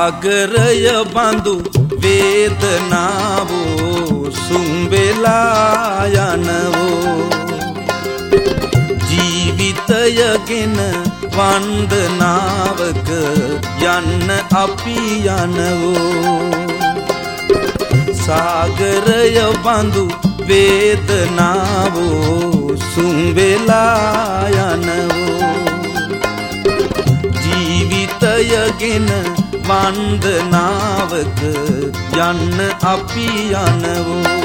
සාගරය බඳු වේදනාවෝ සුම්බෙලා යනවෝ ජීවිතයගෙන වන්දනාවක යන්න අපි යනවෝ සාගරය බඳු වේදනාවෝ සුම්බෙලා යනවෝ ජීවිතයගෙන වන්දනාවක යන්න අපි යනවෝ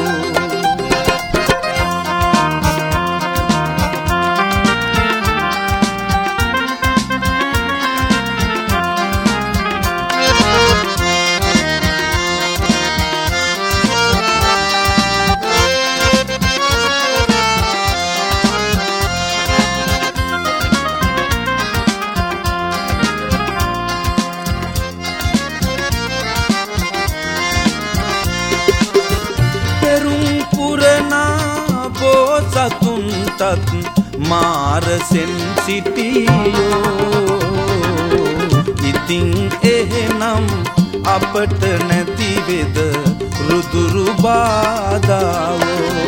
සතුන්ටත් මාරසෙන් සිටියෝ ඉතින් එහෙනම් අපට නැතිවෙද රුදුරු බාධාවෝ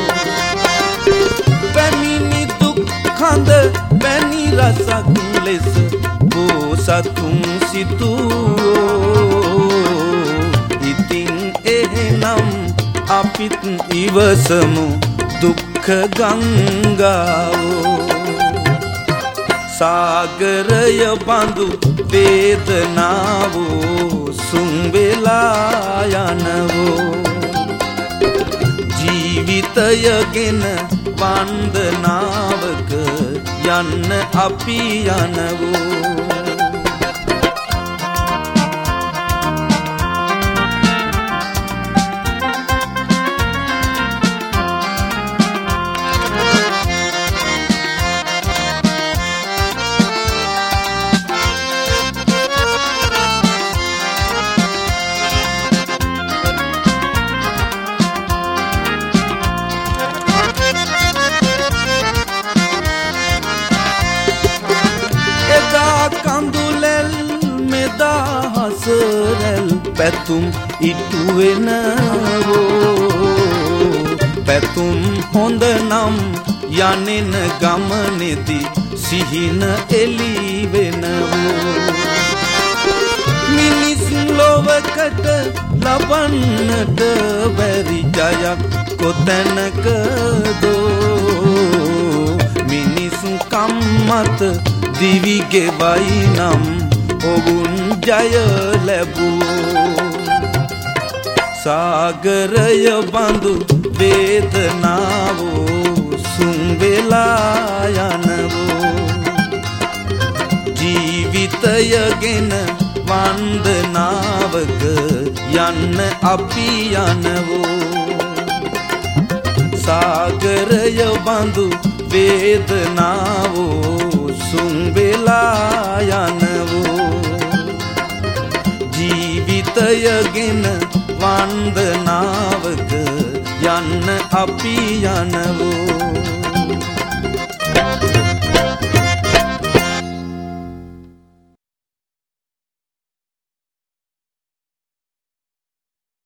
පැමිණි දුක්ඛඳ පැණි රසක් ලෙස බෝසතුන් සිතුවෝ ඉතින් එහෙනම් අපිත් ඉවසමු දුක්ඛ ගංගාවෝ සාගරය බඳු වේදනාවෝ සුම්බෙලා යනවෝ ජීවිතයගෙන වන්දනාවක යන්න අපි යනවෝ පැතුම් ඉටු වෙනවෝ පැතුම් හොඳ නම් යනෙන ගමනේදි සිහින එළි වෙනවෝ මිනිස් ලොවකට ලබන්නට බැරි ජයක් කොතැනකදෝ මිනිසු කම්මත දිවි ගෙවයි නම් ඔවුන් ජය ලැබුවෝ සාගරය බඳු වේදනාවෝ සුම්බෙලා යනවෝ ජීවිතයගෙන වන්දනාවක යන්න අපි යනවෝ සාගරය බඳු වේදනාවෝ සුම්බෙලා යනවෝ ජීවිතයගෙන වන්දනාවක යන්න අපි යනවෝ